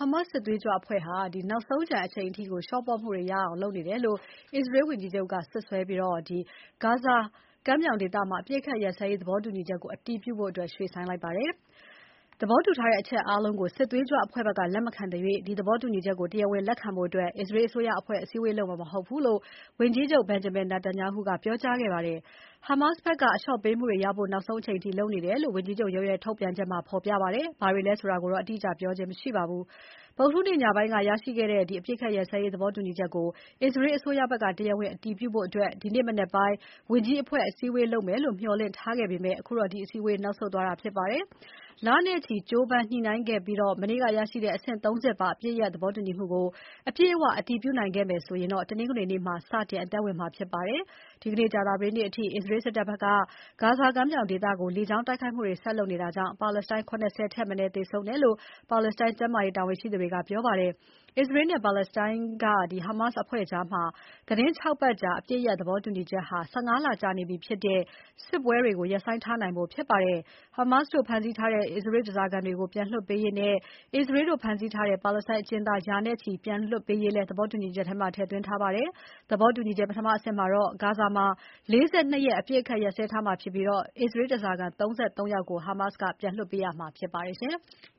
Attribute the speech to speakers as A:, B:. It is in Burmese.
A: Hamas စစ်သွေးကြွအဖွဲ့ဟာနောက်ဆုံးကျန်အချိန်အထိကို လျှော့ပေါ့မှုတွေရအောင်လုပ်နေတယ်လို့ အစ္စရေးဝန်ကြီးချုပ်က စွပ်စွဲပြီး ဂါဇာကမ်းမြောင်ဒေသမှာ အပစ်အခတ်ရပ်စဲရေးသဘောတူညီချက်ကို အတည်ပြုဖို့ ရွှေ့ဆိုင်းလိုက်ပါတယ်။ သဘောတူထားတဲ့အချက်အားလုံးကို စစ်သွေးကြွအဖွဲ့ဘက်က လက်မခံသရွေ့ ဒီသဘောတူညီချက်ကို တရားဝင်လက်ခံဖို့ အစ္စရေးအစိုးရအဖွဲ့ အစည်းအဝေးလုပ်မှာမဟုတ်ဘူးလို့ ဝန်ကြီးချုပ် Benjamin Netanyahu ကပြောကြားခဲ့ပါတယ်။ Hamas ဘက်က အလျှော့ပေးမှုတွေရဖို့ နောက်ဆုံးအချိန်အထိလုပ်နေတယ်လို့ ဝန်ကြီးချုပ်ရုံးရဲ့ထုတ်ပြန်ချက်မှာ ဖော်ပြပါတယ်။ ဘာတွေလဲဆိုတာကိုတော့ အတိအကျပြောခြင်းမရှိပါဘူး။ ဗုဒ္ဓဟူးနေ့ညပိုင်းက ရရှိခဲ့တဲ့ အပစ်အခတ်ရပ်စဲရေးသဘောတူညီချက်ကို အစ္စရေးအစိုးရဘက်က တရားဝင်အတည်ပြုဖို့ ဒီနေ့မနက်ပိုင်း ဝန်ကြီးအဖွဲ့အစည်းအဝေးလုပ်မယ်လို့ မျှော်လင့်ထားခဲ့ပေမဲ့ အခုတော့ ဒီအစည်းအဝေးနောက်ဆုတ်သွားတာဖြစ်ပါတယ်။ လနဲ့ချီကြိုးပမ်းညှိနှိုင်းခဲ့ပြီး မနေ့ကရရှိတဲ့ အဆင့် ၃ ဆင့်ပါ အပစ်ရပ်သဘောတူညီမှုကို အပြည့်အဝအတည်ပြုနိုင်ခဲ့မယ်ဆိုရင် တနင်္ဂနွေနေ့မှာ စတင်အသက်ဝင်မှာဖြစ်ပါတယ်။ ဒီနေ့ကြာသပတေးနေ့အထိ အစ္စရေးစစ်တပ်ဘက်က ဂါဇာကမ်းမြောင်ဒေသကို လေကြောင်းတိုက်ခိုက်မှုတွေ ဆက်လုပ်နေတာကြောင့် ပါလက်စတိုင်း ၇၀ ထက်မနည်းသေဆုံးတယ်လို့ ပါလက်စတိုင်းကျန်းမာရေးတာဝန်ရှိသူတွေက ပြောပါတယ်။ အစ္စရေးနဲ့ ပါလက်စတိုင်းက Hamas အဖွဲ့ကြား သီတင်း ၆ ပတ်ကြာ အပစ်ရပ်သဘောတူညီချက်ဟာ ၁၅ လကြာနေပြီဖြစ်တဲ့ စစ်ပွဲတွေကို ရပ်ဆိုင်းထားနိုင်ဖို့ဖြစ်ပါတယ်။ Hamas တို့ဖမ်းဆီးထားတဲ့ အစ္စရေးဓားစာခံတွေကို ပြန်လွှတ်ပေးရေးနဲ့ အစ္စရေးတို့ဖမ်းဆီးထားတဲ့ ပါလက်စတိုင်းအကျဉ်းသား ရာနဲ့ချီပြန်လွှတ်ပေးရေးလည်း သဘောတူညီချက်ထဲမှာ ထည့်သွင်းထားပါတယ်။ သဘောတူညီချက် ပထမအဆင့်မှာတော့ ဂါဇာမှာ ၄၂ ရက်အပစ်အခတ်ရပ်စဲထားမှာဖြစ်ပြီး အစ္စရေးဓားစာခံ ၃၃ ယောက်ကို Hamas ကပြန်လွှတ်ပေးရမှာဖြစ်ပါတယ်။